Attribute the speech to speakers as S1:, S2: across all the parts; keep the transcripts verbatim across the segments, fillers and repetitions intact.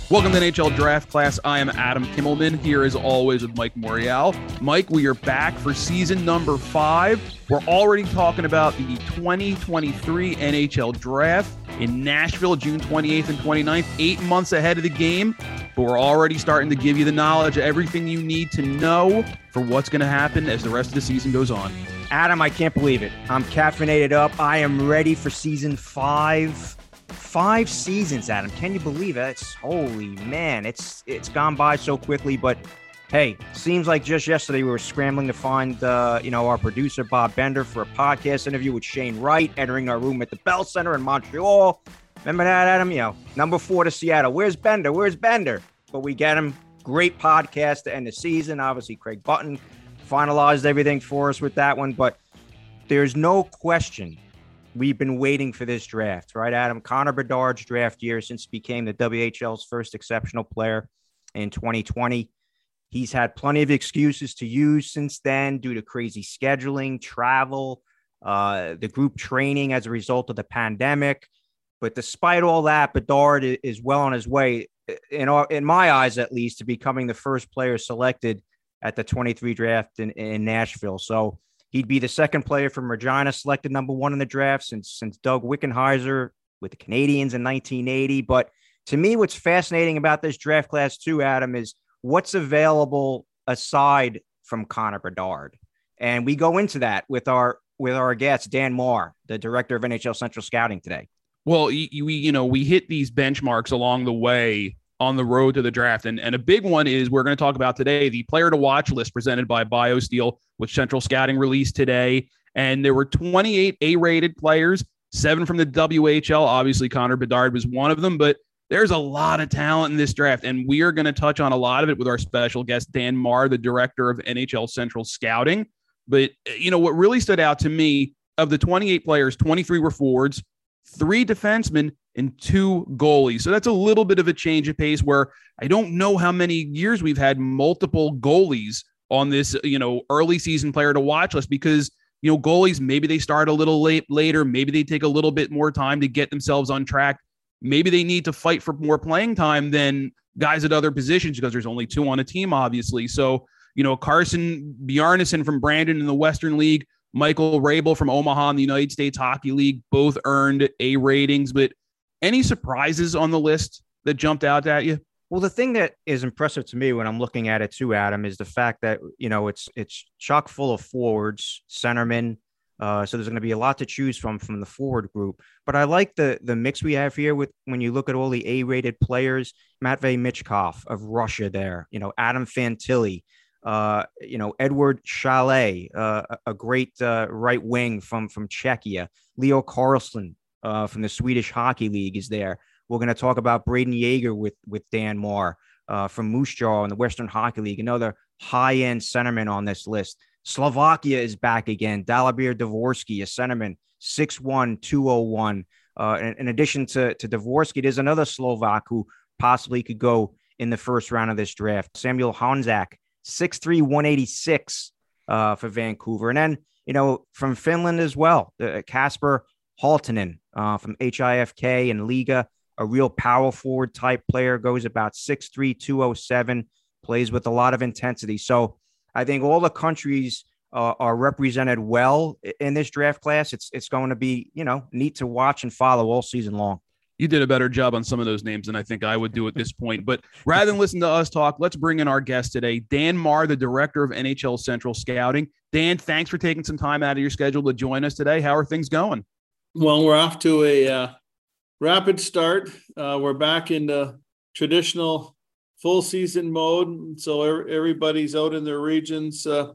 S1: Welcome to N H L Draft Class. I am Adam Kimmelman, here as always with Mike Morial. Mike, we are back for season number five. We're already talking about the twenty twenty-three N H L Draft in Nashville, June twenty-eighth and twenty-ninth, eight months ahead of the game. But we're already starting to give you the knowledge of everything you need to know for what's going to happen as the rest of the season goes on.
S2: Adam, I can't believe it. I'm caffeinated up. I am ready for season five. Five seasons, Adam. Can you believe it? It's holy man. It's it's gone by so quickly, but hey, seems like just yesterday we were scrambling to find uh, you know, our producer Bob Bender for a podcast interview with Shane Wright, entering our room at the Bell Center in Montreal. Remember that, Adam? You know, number four to Seattle. Where's Bender? Where's Bender? But we get him. Great podcast to end the season. Obviously, Craig Button finalized everything for us with that one, but there's no question we've been waiting for this draft, right, Adam? Connor Bedard's draft year since he became the W H L's first exceptional player in twenty twenty. He's had plenty of excuses to use since then due to crazy scheduling, travel, uh, the group training as a result of the pandemic. But despite all that, Bedard is well on his way, in, our, in my eyes at least, to becoming the first player selected at the twenty-three draft in, in Nashville. So he'd be the second player from Regina selected number one in the draft since since Doug Wickenheiser with the Canadiens in nineteen eighty. But to me, what's fascinating about this draft class too, Adam, is what's available aside from Connor Bedard. And we go into that with our with our guest, Dan Marr, the director of N H L Central Scouting today.
S1: Well, we, you know, we hit these benchmarks along the way on the road to the draft. And, and a big one is we're going to talk about today, the player to watch list presented by BioSteel, which Central Scouting released today. And there were twenty-eight A-rated players, seven from the W H L. Obviously, Connor Bedard was one of them, but there's a lot of talent in this draft. And we are going to touch on a lot of it with our special guest, Dan Marr, the director of N H L Central Scouting. But, you know, what really stood out to me, of the twenty-eight players, twenty-three were forwards, three defensemen, and two goalies. So that's a little bit of a change of pace where I don't know how many years we've had multiple goalies on this, you know, early season player to watch list, because, you know, goalies, maybe they start a little late later. Maybe they take a little bit more time to get themselves on track. Maybe they need to fight for more playing time than guys at other positions because there's only two on a team, obviously. So, you know, Carson Bjarnason from Brandon in the Western League, Michael Rabel from Omaha in the United States Hockey League, both earned A ratings. But any surprises on the list that jumped out at you?
S2: Well, the thing that is impressive to me when I'm looking at it too, Adam, is the fact that, you know, it's it's chock full of forwards, centermen. Uh, so there's going to be a lot to choose from from the forward group. But I like the the mix we have here with when you look at all the A-rated players. Matvei Michkov of Russia there, you know, Adam Fantilli, uh, you know, Edward Chalet, uh, a great uh, right wing from, from Czechia. Leo Carlson uh, from the Swedish Hockey League is there. We're going to talk about Braden Yeager with, with Dan Marr uh, from Moose Jaw in the Western Hockey League, another high-end centerman on this list. Slovakia is back again. Dalibor Dvorsky, a centerman, six one, two oh one. Uh, in, in addition to, to Dvorsky, there's another Slovak who possibly could go in the first round of this draft. Samuel Honzak, six three, one eighty-six uh, for Vancouver. And then, you know, from Finland as well, uh, Kasper Halttunen uh, from H I F K and Liga, a real power forward type player, goes about six three, two oh seven, plays with a lot of intensity. So I think all the countries uh, are represented well in this draft class. It's it's going to be, you know, neat to watch and follow all season long.
S1: You did a better job on some of those names than I think I would do at this point. But rather than listen to us talk, let's bring in our guest today, Dan Marr, the director of N H L Central Scouting. Dan, thanks for taking some time out of your schedule to join us today. How are things going?
S3: Well, we're off to a uh, rapid start. Uh, we're back in the traditional full season mode. So everybody's out in their regions uh,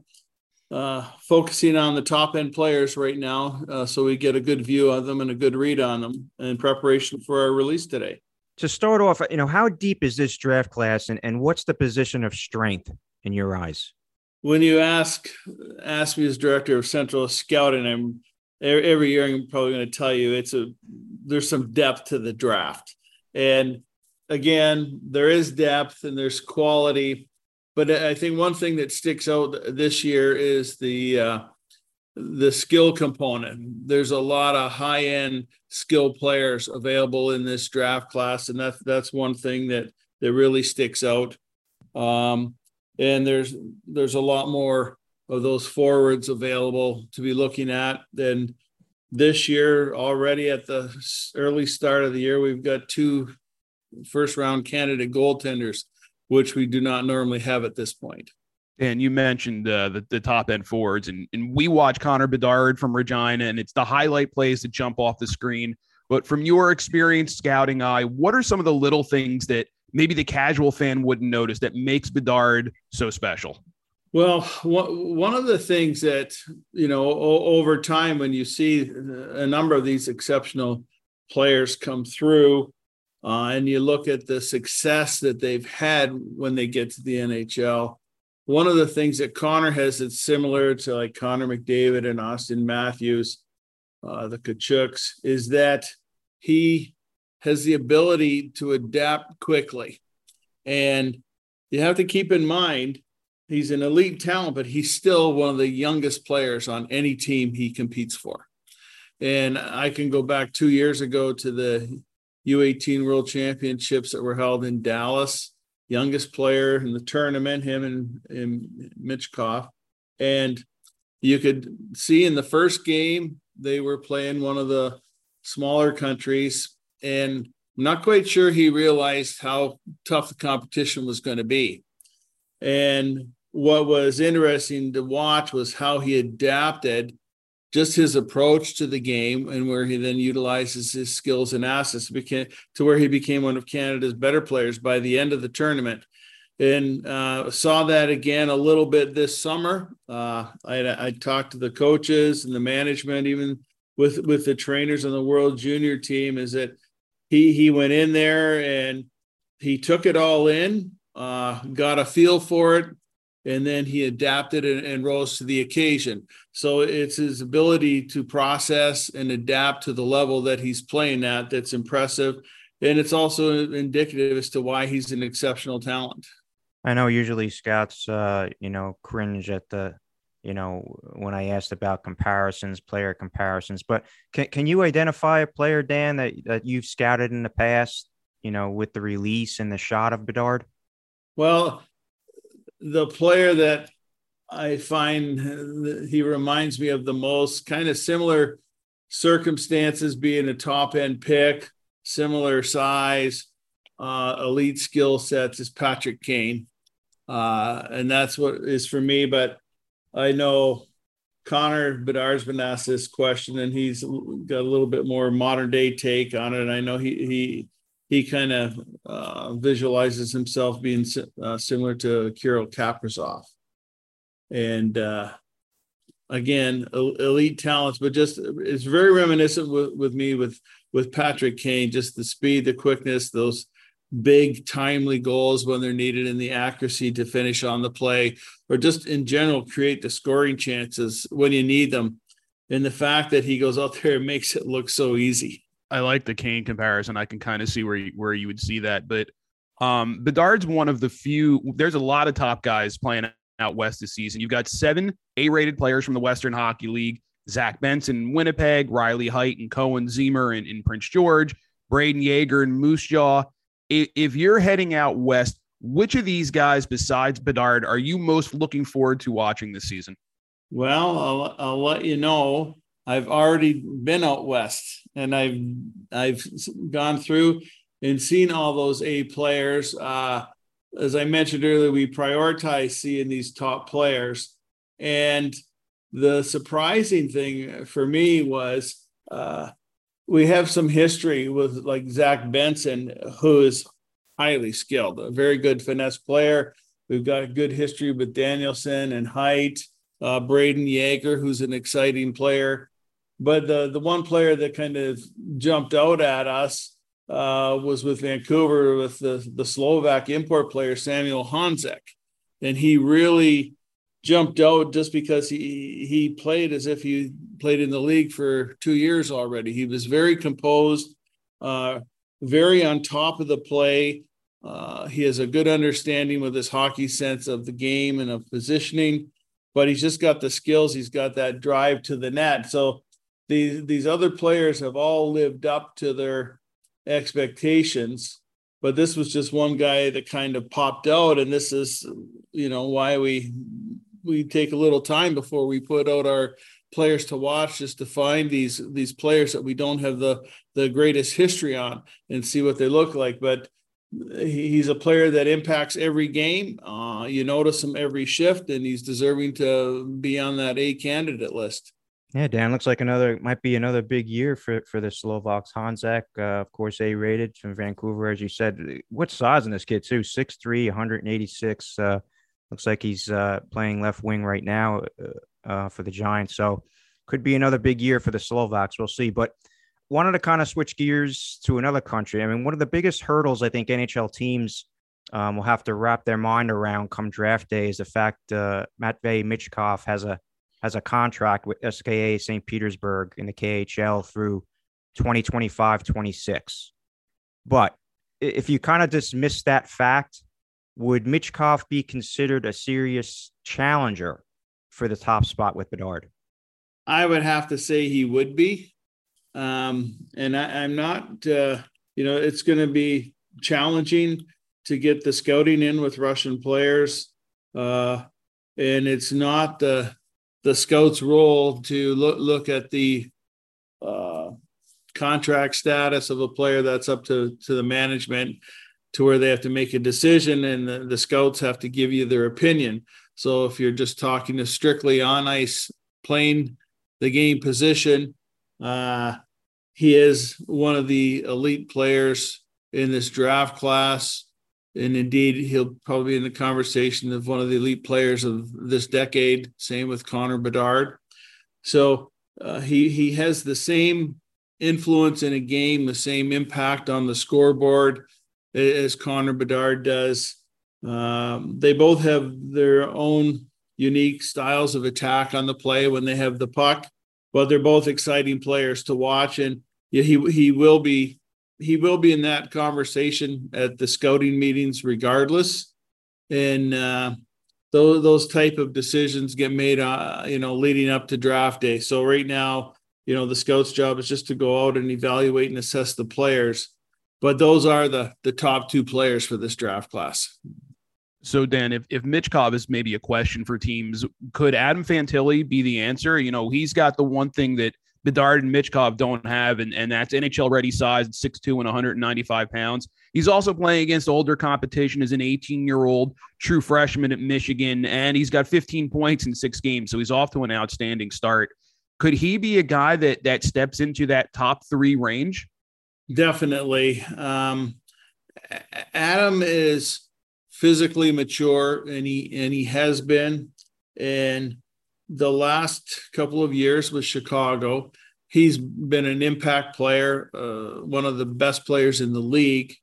S3: uh, focusing on the top end players right now. Uh, so we get a good view of them and a good read on them in preparation for our release today.
S2: To start off, you know, how deep is this draft class and, and what's the position of strength in your eyes?
S3: When you ask, ask me as director of Central Scouting, I'm every year I'm probably going to tell you it's a, there's some depth to the draft. And again, there is depth and there's quality, but I think one thing that sticks out this year is the uh, the skill component. There's a lot of high-end skill players available in this draft class, and that's that's one thing that that really sticks out. Um, and there's there's a lot more of those forwards available to be looking at than this year. Already at the early start of the year, we've got two first round candidate goaltenders, which we do not normally have at this point.
S1: And you mentioned uh, the, the top end forwards, and, and we watch Connor Bedard from Regina, and it's the highlight plays that jump off the screen. But from your experience scouting eye, what are some of the little things that maybe the casual fan wouldn't notice that makes Bedard so special?
S3: Well, one of the things that, you know, over time, when you see a number of these exceptional players come through uh, and you look at the success that they've had when they get to the N H L, one of the things that Connor has that's similar to like Connor McDavid and Austin Matthews, uh, the Tkachuks, is that he has the ability to adapt quickly. And you have to keep in mind, he's an elite talent, but he's still one of the youngest players on any team he competes for. And I can go back two years ago to the U eighteen World Championships that were held in Dallas. Youngest player in the tournament, him and, and Michkov. And you could see in the first game, they were playing one of the smaller countries. And I'm not quite sure he realized how tough the competition was going to be. And what was interesting to watch was how he adapted just his approach to the game, and where he then utilizes his skills and assets became, to where he became one of Canada's better players by the end of the tournament. And uh, saw that again a little bit this summer. Uh, I, I talked to the coaches and the management, even with, with the trainers on the World Junior team, is that he, he went in there and he took it all in, uh, got a feel for it, and then he adapted and, and rose to the occasion. So it's his ability to process and adapt to the level that he's playing at that's impressive. And it's also indicative as to why he's an exceptional talent.
S2: I know usually scouts, uh, you know, cringe at the, you know, when I asked about comparisons, player comparisons, but can, can you identify a player, Dan, that, that you've scouted in the past, you know, with the release and the shot of Bedard?
S3: Well, the player that I find he reminds me of the most, kind of similar circumstances, being a top end pick, similar size, uh, elite skill sets, is Patrick Kane. Uh, and that's what is for me. But I know Connor Bedard's been asked this question, and he's got a little bit more modern day take on it. And I know he, he, he kind of uh, visualizes himself being uh, similar to Kirill Kaprizov. And uh, again, elite talents, but just it's very reminiscent with, with me with, with Patrick Kane, just the speed, the quickness, those big timely goals when they're needed, and the accuracy to finish on the play, or just in general create the scoring chances when you need them. And the fact that he goes out there and makes it look so easy.
S1: I like the Kane comparison. I can kind of see where you, where you would see that. But um, Bedard's one of the few. There's a lot of top guys playing out west this season. You've got seven A-rated players from the Western Hockey League: Zach Benson, Winnipeg; Riley Heidt and Cohen Zemer in, in Prince George; Braden Yeager and Moose Jaw. If, if you're heading out west, which of these guys besides Bedard are you most looking forward to watching this season?
S3: Well, I'll, I'll let you know. I've already been out west, and I've I've gone through and seen all those A players. Uh, as I mentioned earlier, we prioritize seeing these top players. And the surprising thing for me was uh, we have some history with like Zach Benson, who is highly skilled, a very good finesse player. We've got a good history with Danielson and Heidt, uh, Braden Yeager, who's an exciting player. But the, the one player that kind of jumped out at us uh, was with Vancouver, with the, the Slovak import player, Samuel Honzek. And he really jumped out just because he, he played as if he played in the league for two years already. He was very composed, uh, very on top of the play. Uh, he has a good understanding with his hockey sense of the game and of positioning, but he's just got the skills. He's got that drive to the net. So These, these other players have all lived up to their expectations. but this was just one guy that kind of popped out. And this is, you know, why we we take a little time before we put out our players to watch, just to find these these players that we don't have the the greatest history on and see what they look like. But he's a player that impacts every game. Uh, you notice him every shift, and he's deserving to be on that A candidate list.
S2: Yeah, Dan, looks like another might be another big year for for the Slovaks. Honzak, uh, of course, A rated from Vancouver, as you said. What size in this kid too? six three, one eighty-six. Uh, looks like he's uh, playing left wing right now uh, for the Giants. So could be another big year for the Slovaks. We'll see. But wanted to kind of switch gears to another country. I mean, one of the biggest hurdles I think N H L teams um, will have to wrap their mind around come draft day is the fact uh, Matvei Michkov has a has a contract with S K A Saint Petersburg in the K H L through twenty twenty-five twenty-six. But if you kind of dismiss that fact, would Michkov be considered a serious challenger for the top spot with Bedard?
S3: I would have to say he would be. Um, and I, I'm not, uh, you know, it's going to be challenging to get the scouting in with Russian players. Uh, and it's not the, the scout's role to look, look at the uh, contract status of a player. That's up to, to the management, to where they have to make a decision, and the, the scouts have to give you their opinion. So if you're just talking to strictly on ice, playing the game position, Uh, he is one of the elite players in this draft class. And indeed, he'll probably be in the conversation of one of the elite players of this decade. Same with Connor Bedard. So uh, he, he has the same influence in a game, the same impact on the scoreboard as Connor Bedard does. Um, they both have their own unique styles of attack on the play when they have the puck. But they're both exciting players to watch, and yeah, he he will be he will be in that conversation at the scouting meetings regardless. And uh, those those type of decisions get made, uh, you know, leading up to draft day. So right now, you know, the scout's job is just to go out and evaluate and assess the players. But those are the the top two players for this draft class.
S1: So, Dan, if, if Michkov is maybe a question for teams, could Adam Fantilli be the answer? You know, he's got the one thing that Bedard and Michkov don't have, and, and that's N H L-ready size, six two and one ninety-five pounds. He's also playing against older competition as an eighteen-year-old true freshman at Michigan, and he's got fifteen points in six games, so he's off to an outstanding start. Could he be a guy that that steps into that top three range?
S3: Definitely. Um, Adam is physically mature, and he and he has been. And the last couple of years with Chicago, he's been an impact player, uh, one of the best players in the league.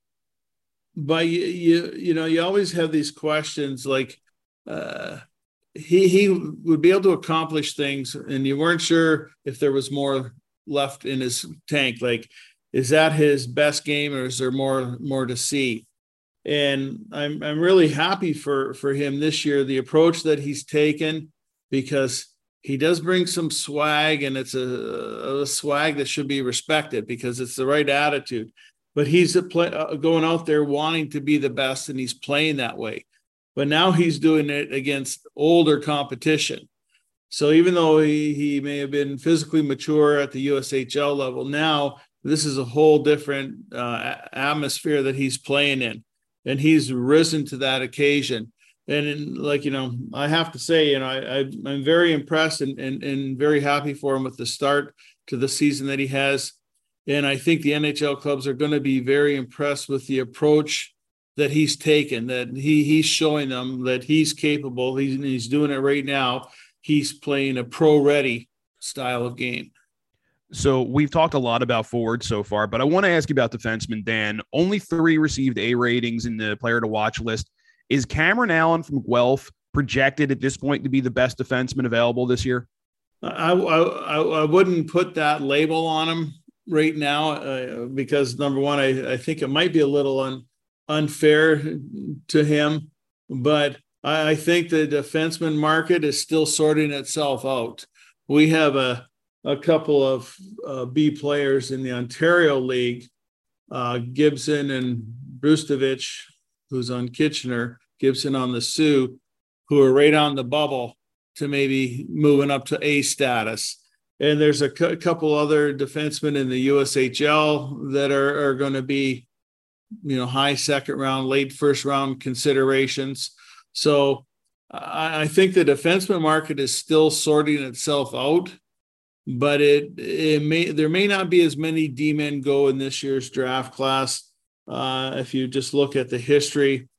S3: But you you, you know, you always have these questions like uh, he he would be able to accomplish things, and you weren't sure if there was more left in his tank. Like, is that his best game, or is there more more to see? And I'm I'm really happy for, for him this year, the approach that he's taken, because he does bring some swag, and it's a, a swag that should be respected because it's the right attitude. But he's a play, uh, going out there wanting to be the best, and he's playing that way. But now he's doing it against older competition. So even though he, he may have been physically mature at the U S H L level, now this is a whole different uh, atmosphere that he's playing in. And he's risen to that occasion. And in, like, you know, I have to say, you know, I, I, I'm very impressed and, and, and very happy for him with the start to the season that he has. And I think the N H L clubs are going to be very impressed with the approach that he's taken, that he he's showing them that he's capable. He's, he's doing it right now. He's playing a pro-ready style of game.
S1: So we've talked a lot about forwards so far, but I want to ask you about defenseman, Dan. Only three received A ratings in the player to watch list. Is Cameron Allen from Guelph projected at this point to be the best defenseman available this year?
S3: I, I, I wouldn't put that label on him right now uh, because, number one, I, I think it might be a little un, unfair to him, but I, I think the defenseman market is still sorting itself out. We have a a couple of uh, B players in the Ontario League, uh, Gibson and Brustovich, who's on Kitchener, Gibson on the Sioux, who are right on the bubble to maybe moving up to A status. And there's a cu- couple other defensemen in the U S H L that are, are going to be, you know, high second round, late first round considerations. So I, I think the defenseman market is still sorting itself out, but it, it may, there may not be as many D-men go in this year's draft class. Uh, if you just look at the history,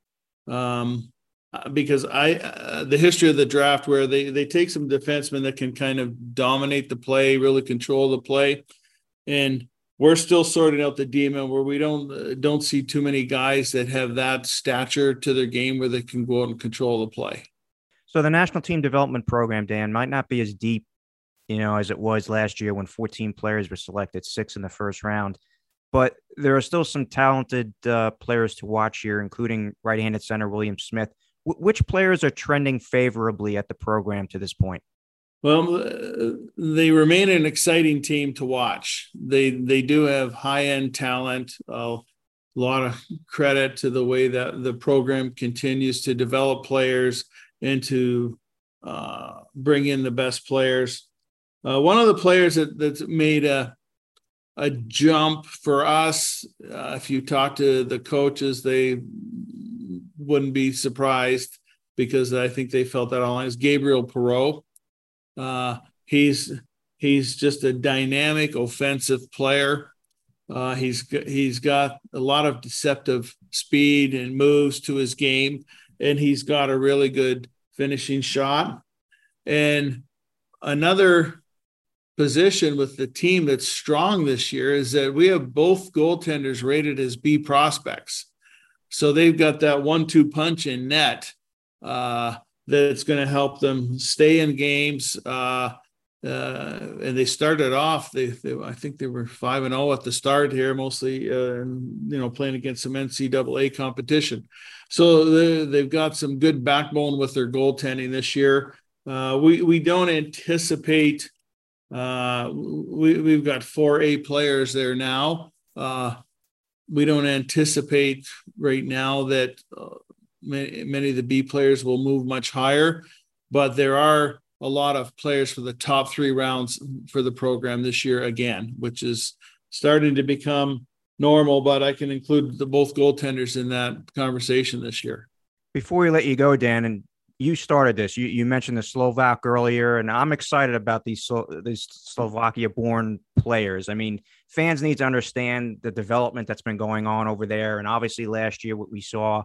S3: um, because I, uh, the history of the draft where they, they take some defensemen that can kind of dominate the play, really control the play. And we're still sorting out the D-men where we don't, uh, don't see too many guys that have that stature to their game where they can go out and control the play.
S2: So the national team development program, Dan, might not be as deep, you know, as it was last year when fourteen players were selected, six in the first round. But there are still some talented uh, players to watch here, including right-handed center William Smith. W- which players are trending favorably at the program to this point?
S3: Well, uh, they remain an exciting team to watch. They they do have high-end talent. Uh, a lot of credit to the way that the program continues to develop players and to uh, bring in the best players. Uh, one of the players that, that's made a a jump for us, uh, if you talk to the coaches, they wouldn't be surprised because I think they felt that all is Gabriel Perreault. Uh, he's he's just a dynamic offensive player. Uh, he's he's got a lot of deceptive speed and moves to his game, and he's got a really good finishing shot. And another position with the team that's strong this year is that we have both goaltenders rated as B prospects. So they've got that one two punch in net uh, that's going to help them stay in games. Uh, uh, and they started off, they, they I think they were five and oh at the start here, mostly, uh, you know, playing against some N C double A competition. So they, they've got some good backbone with their goaltending this year. Uh, we, we don't anticipate Uh, we, we've got four A players there now. Uh, we don't anticipate right now that uh, many, many of the B players will move much higher, but there are a lot of players for the top three rounds for the program this year again, which is starting to become normal, but I can include the both goaltenders in that conversation this year.
S2: Before we let you go, Dan, and you started this. You, you mentioned the Slovak earlier, and I'm excited about these these Slovakia-born players. I mean, fans need to understand the development that's been going on over there, and obviously last year what we saw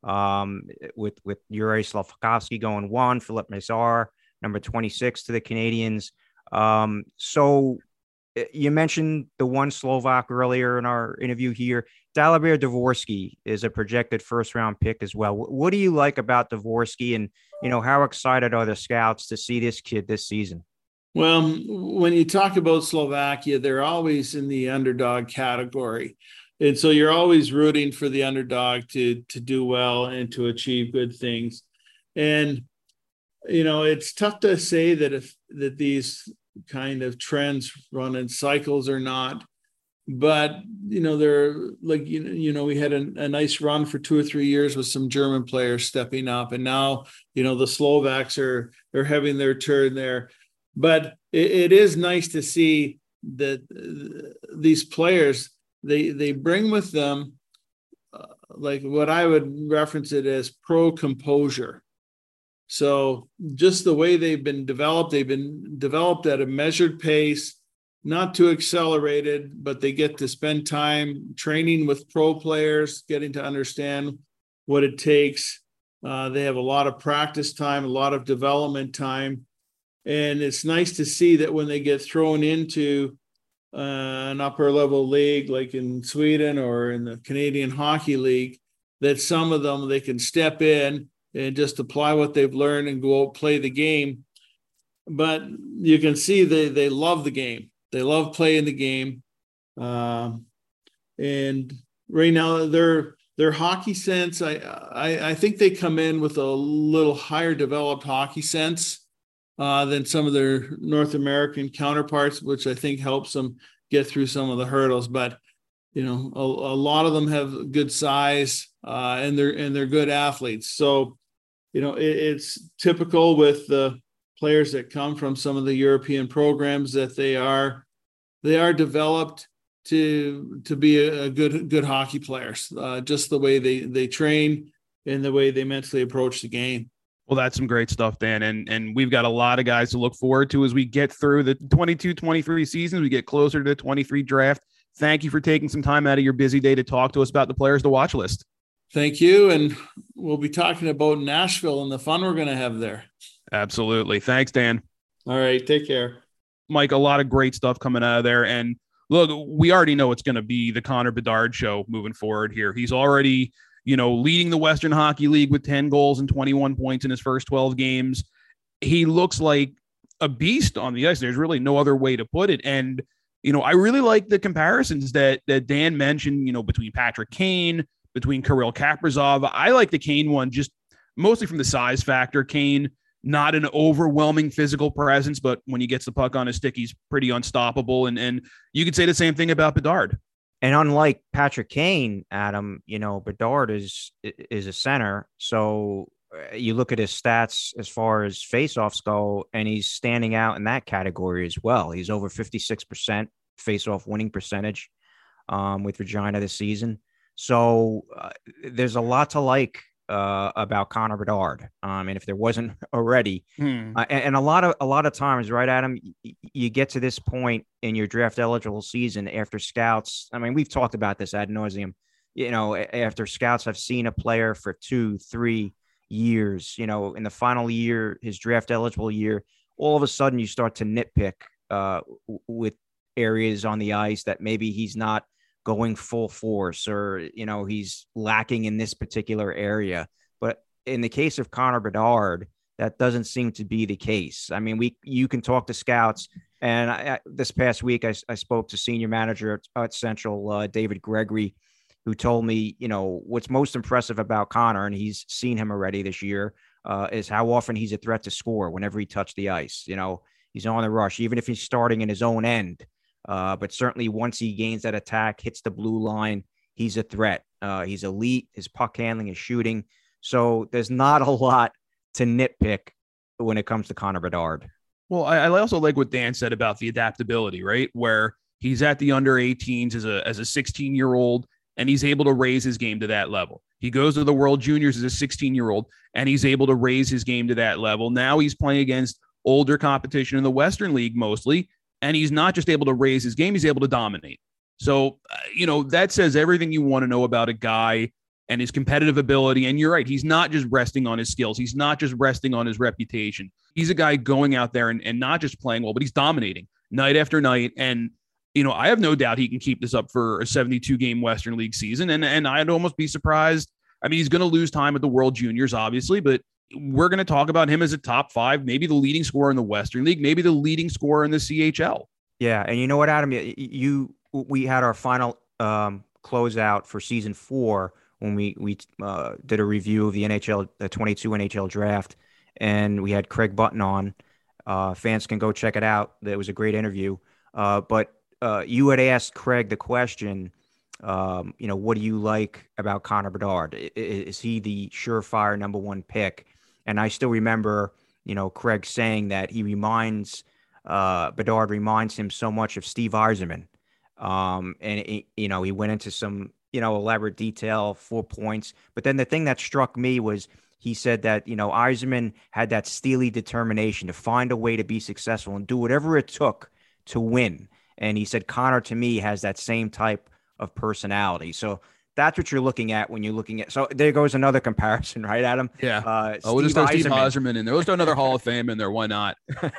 S2: um, with with Yuri Slafkovsky going one, Philip Mazar, number twenty-six to the Canadians. Um, so you mentioned the one Slovak earlier in our interview here. Dalibor Dvorsky is a projected first-round pick as well. What do you like about Dvorsky, and you know how excited are the scouts to see this kid this season?
S3: Well, when you talk about Slovakia, they're always in the underdog category, and so you're always rooting for the underdog to to do well and to achieve good things. And you know, it's tough to say that if that these kind of trends run in cycles or not. But, you know, they're like, you know, you know we had a, a nice run for two or three years with some German players stepping up. And now, you know, the Slovaks are, are having their turn there. But it, it is nice to see that uh, these players, they, they bring with them, uh, like what I would reference it as pro composure. So just the way they've been developed, they've been developed at a measured pace, not too accelerated, but they get to spend time training with pro players, getting to understand what it takes. Uh, they have a lot of practice time, a lot of development time. And it's nice to see that when they get thrown into uh, an upper level league, like in Sweden or in the Canadian Hockey League, that some of them, they can step in and just apply what they've learned and go out play the game. But you can see they, they love the game. They love playing the game. Um, and right now their, their hockey sense, I, I, I think they come in with a little higher developed hockey sense uh, than some of their North American counterparts, which I think helps them get through some of the hurdles. But you know, a, a lot of them have good size, uh, and they're and they're good athletes. So, you know, it, it's typical with the players that come from some of the European programs that they are they are developed to to be a, a good good hockey players, uh, just the way they they train and the way they mentally approach the game.
S1: Well, that's some great stuff, Dan. And and we've got a lot of guys to look forward to as we get through the twenty-two twenty-three seasons. We get closer to the twenty-three draft. Thank you for taking some time out of your busy day to talk to us about the players to watch list.
S3: Thank you. And we'll be talking about Nashville and the fun we're going to have there.
S1: Absolutely. Thanks, Dan.
S3: All right. Take care.
S1: Mike, a lot of great stuff coming out of there. And look, we already know it's going to be the Connor Bedard show moving forward here. He's already, you know, leading the Western Hockey League with ten goals and twenty-one points in his first twelve games. He looks like a beast on the ice. There's really no other way to put it. And, you know, I really like the comparisons that that Dan mentioned, you know, between Patrick Kane, between Kirill Kaprizov. I like the Kane one just mostly from the size factor. Kane, not an overwhelming physical presence, but when he gets the puck on his stick, he's pretty unstoppable. And and you could say the same thing about Bedard.
S2: And unlike Patrick Kane, Adam, you know, Bedard is is a center. So you look at his stats as far as faceoffs go, and he's standing out in that category as well. He's over fifty-six percent faceoff winning percentage um, with Regina this season. So uh, there's a lot to like uh, about Connor Bedard. Um, and if there wasn't already, hmm. uh, and, and a lot of a lot of times, right, Adam, y- you get to this point in your draft eligible season after scouts. I mean, we've talked about this ad nauseum. You know, after scouts have seen a player for two, three years, you know, in the final year, his draft eligible year, all of a sudden you start to nitpick uh, with areas on the ice that maybe he's not going full force, or, you know, he's lacking in this particular area. But in the case of Connor Bedard, that doesn't seem to be the case. I mean, we you can talk to scouts, and I, I, this past week I, I spoke to senior manager at, at Central, uh, David Gregory, who told me, you know, what's most impressive about Connor, and he's seen him already this year, uh, is how often he's a threat to score whenever he touched the ice. You know, he's on the rush, even if he's starting in his own end. Uh, but certainly once he gains that attack, hits the blue line, he's a threat. Uh, he's elite. His puck handling, his shooting. So there's not a lot to nitpick when it comes to Connor Bedard.
S1: Well, I, I also like what Dan said about the adaptability, right? Where he's at the under eighteens as a as a sixteen-year-old, and he's able to raise his game to that level. He goes to the World Juniors as a sixteen-year-old, and he's able to raise his game to that level. Now he's playing against older competition in the Western League mostly, and he's not just able to raise his game, he's able to dominate. So, uh, you know, that says everything you want to know about a guy and his competitive ability. And you're right, he's not just resting on his skills. He's not just resting on his reputation. He's a guy going out there and, and not just playing well, but he's dominating night after night. And, you know, I have no doubt he can keep this up for a seventy-two game Western League season. And, and I'd almost be surprised. I mean, he's going to lose time at the World Juniors, obviously, but we're going to talk about him as a top five, maybe the leading scorer in the Western League, maybe the leading scorer in the C H L.
S2: Yeah. And you know what, Adam, you, you we had our final um, closeout for season four when we, we uh, did a review of the N H L, the twenty-two N H L draft, and we had Craig Button on. Uh, fans can go check it out. It was a great interview. Uh, but uh, you had asked Craig the question, um, you know, what do you like about Connor Bedard? Is, is he the surefire number one pick? And I still remember, you know, Craig saying that he reminds, uh, Bedard reminds him so much of Steve Yzerman. Um, and, it, you know, he went into some, you know, elaborate detail, four points. But then the thing that struck me was he said that, you know, Yzerman had that steely determination to find a way to be successful and do whatever it took to win. And he said Connor, to me, has that same type of personality. So that's what you're looking at when you're looking at. So there goes another comparison, right, Adam?
S1: Yeah.
S2: Uh,
S1: oh, we'll just throw Steve Yzerman in there. Let's throw another Hall of Fame in there. Why not?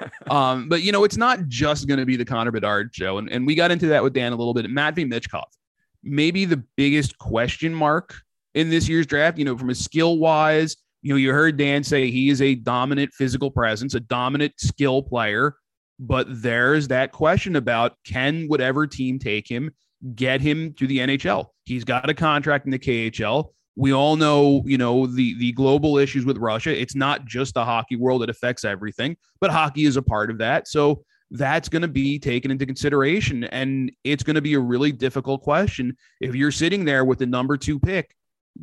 S1: um, but, you know, it's not just going to be the Connor Bedard show. And, and we got into that with Dan a little bit. Matvei Michkov, maybe the biggest question mark in this year's draft, you know, from a skill wise. You know, you heard Dan say he is a dominant physical presence, a dominant skill player. But there's that question about, can whatever team take him, get him to the N H L? He's got a contract in the K H L. We all know, you know, the, the global issues with Russia. It's not just the hockey world that affects everything, but hockey is a part of that. So that's going to be taken into consideration. And it's going to be a really difficult question. If you're sitting there with the number two pick,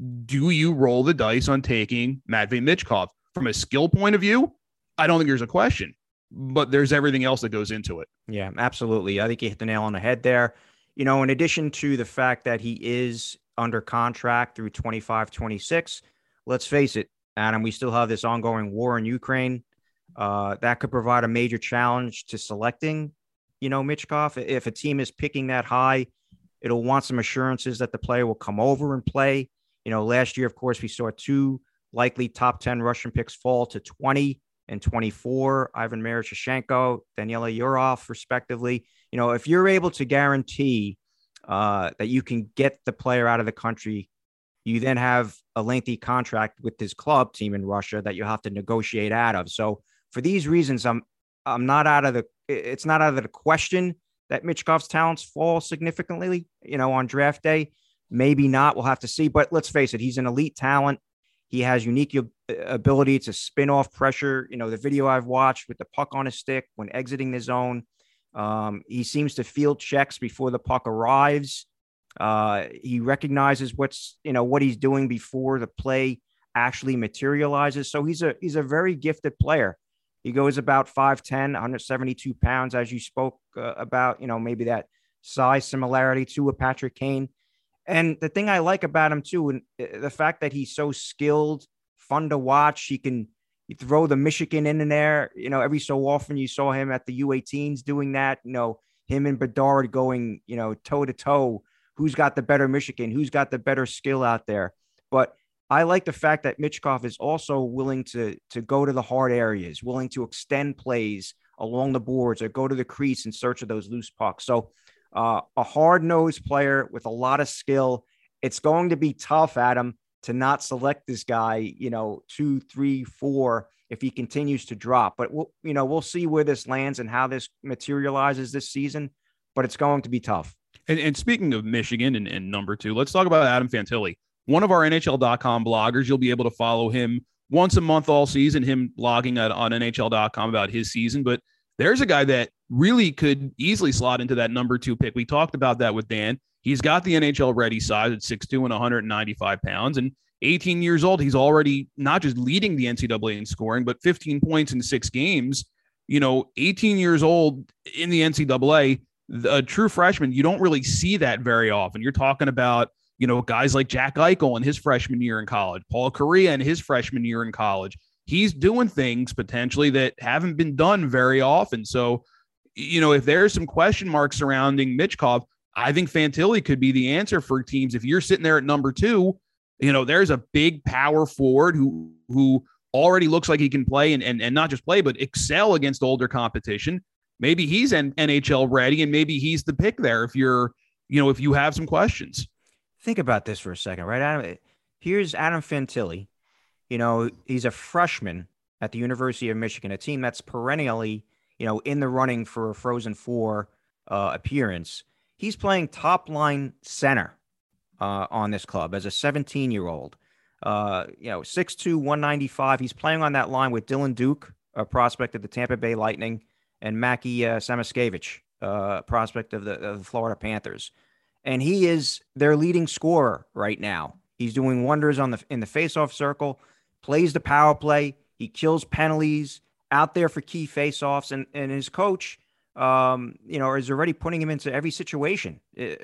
S1: do you roll the dice on taking Matvei Michkov? From a skill point of view, I don't think there's a question, but there's everything else that goes into it.
S2: Yeah, absolutely. I think you hit the nail on the head there. You know, in addition to the fact that he is under contract through twenty-five twenty-six, let's face it, Adam, we still have this ongoing war in Ukraine. Uh, that could provide a major challenge to selecting, you know, Michkov. If a team is picking that high, it'll want some assurances that the player will come over and play. You know, last year, of course, we saw two likely top ten Russian picks fall to twenty and twenty-four, Ivan Miroshnichenko, Daniela Yurov, respectively. You know, if you're able to guarantee uh, that you can get the player out of the country, you then have a lengthy contract with this club team in Russia that you have to negotiate out of. So for these reasons, I'm I'm not out of the it's not out of the question that Michkov's talents fall significantly, you know, on draft day. Maybe not. We'll have to see. But let's face it, he's an elite talent. He has unique ability to spin off pressure. You know, the video I've watched with the puck on his stick when exiting the zone, um, he seems to field checks before the puck arrives. Uh, he recognizes what's, you know, what he's doing before the play actually materializes. So he's a, he's a very gifted player. He goes about five ten, one hundred seventy-two pounds, as you spoke uh, about, you know, maybe that size similarity to a Patrick Kane. And the thing I like about him too, and the fact that he's so skilled, fun to watch, he can you throw the Michigan in there. You know, every so often you saw him at the U eighteens doing that. You know, him and Bedard going, you know, toe to toe. Who's got the better Michigan? Who's got the better skill out there? But I like the fact that Michkov is also willing to to go to the hard areas, willing to extend plays along the boards or go to the crease in search of those loose pucks. So uh, a hard-nosed player with a lot of skill. It's going to be tough, Adam, to not select this guy, you know, two, three, four, if he continues to drop. But, we'll, you know, we'll see where this lands and how this materializes this season. But it's going to be tough.
S1: And, and speaking of Michigan and, and number two, let's talk about Adam Fantilli, one of our N H L dot com bloggers. You'll be able to follow him once a month all season, him blogging at, on N H L dot com about his season. But there's a guy that really could easily slot into that number two pick. We talked about that with Dan. He's got the N H L ready size at six two and one hundred ninety-five pounds. And eighteen years old, he's already not just leading the N C double A in scoring, but fifteen points in six games. You know, eighteen years old in the N C double A, a true freshman, you don't really see that very often. You're talking about, you know, guys like Jack Eichel in his freshman year in college, Paul Kariya in his freshman year in college. He's doing things potentially that haven't been done very often. So, you know, if there's some question marks surrounding Michkov, I think Fantilli could be the answer for teams. If you're sitting there at number two, you know, there's a big power forward who who already looks like he can play and, and, and not just play, but excel against older competition. Maybe he's N H L ready, and maybe he's the pick there if you're, you know, if you have some questions.
S2: Think about this for a second, right, Adam? Here's Adam Fantilli. You know, he's a freshman at the University of Michigan, a team that's perennially, you know, in the running for a Frozen Four uh, appearance. He's playing top line center uh, on this club as a seventeen-year-old. Uh, you know, six two, one ninety-five. He's playing on that line with Dylan Duke, a prospect of the Tampa Bay Lightning, and Mackie uh, Samoskevich, uh, prospect of the, of the Florida Panthers. And he is their leading scorer right now. He's doing wonders on the in the faceoff circle, plays the power play. He kills penalties out there for key faceoffs. And, and his coach, um, you know, is already putting him into every situation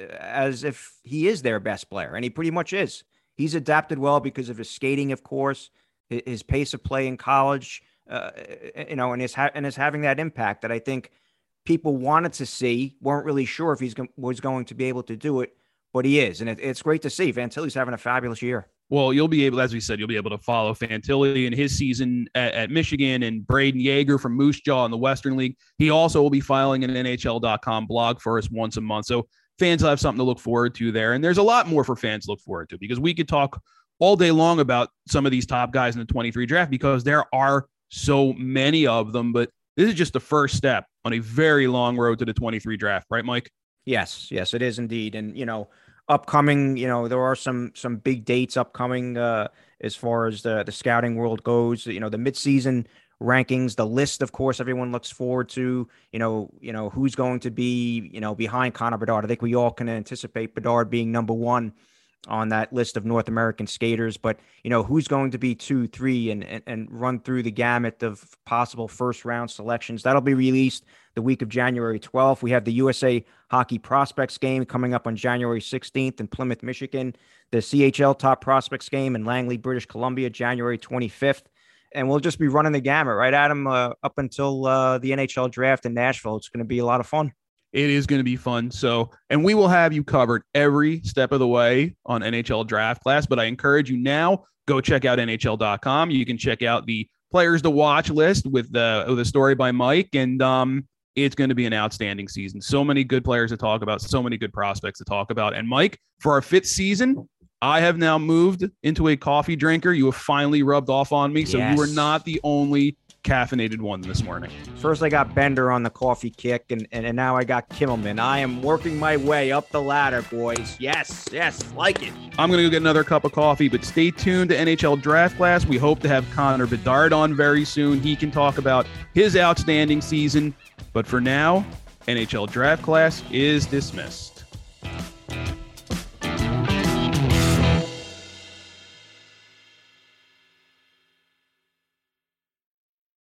S2: as if he is their best player. And he pretty much is. He's adapted well because of his skating, of course, his pace of play in college, uh, you know, and is, ha- and is having that impact that I think people wanted to see, weren't really sure if he's go- was going to be able to do it, but he is. And it, it's great to see. Fantilli's having a fabulous year.
S1: Well, you'll be able, as we said, you'll be able to follow Fantilli in his season at, at Michigan, and Braden Yeager from Moose Jaw in the Western League. He also will be filing an N H L dot com blog for us once a month. So fans will have something to look forward to there. And there's a lot more for fans to look forward to, because we could talk all day long about some of these top guys in the twenty-three draft, because there are so many of them. But this is just the first step on a very long road to the twenty-three draft. Right, Mike?
S2: Yes, yes, it is indeed. And, you know, upcoming, you know, there are some some big dates upcoming uh, as far as the, the scouting world goes. You know, the midseason rankings, the list, of course, everyone looks forward to, you know, you know, who's going to be, you know, behind Connor Bedard. I think we all can anticipate Bedard being number one on that list of North American skaters, but, you know, who's going to be two, three, and, and, and run through the gamut of possible first round selections. That'll be released the week of January twelfth. We have the U S A Hockey Prospects game coming up on January sixteenth in Plymouth, Michigan, the C H L Top Prospects game in Langley, British Columbia, January twenty-fifth. And we'll just be running the gamut, right, Adam, uh, up until uh, the N H L draft in Nashville. It's going to be a lot of fun.
S1: It is going to be fun. So, and we will have you covered every step of the way on N H L Draft Class. But I encourage you now, go check out N H L dot com. You can check out the players to watch list with the with a story by Mike, and um, it's going to be an outstanding season. So many good players to talk about, so many good prospects to talk about. And Mike, for our fifth season, I have now moved into a coffee drinker. You have finally rubbed off on me, so
S2: yes.
S1: You are not the only caffeinated one this morning.
S2: First I got Bender on the coffee kick, and, and, and now I got Kimmelman. I am working my way up the ladder, boys. Yes, yes, like it.
S1: I'm going to go get another cup of coffee, but stay tuned to N H L Draft Class. We hope to have Connor Bedard on very soon. He can talk about his outstanding season. But for now, N H L Draft Class is dismissed.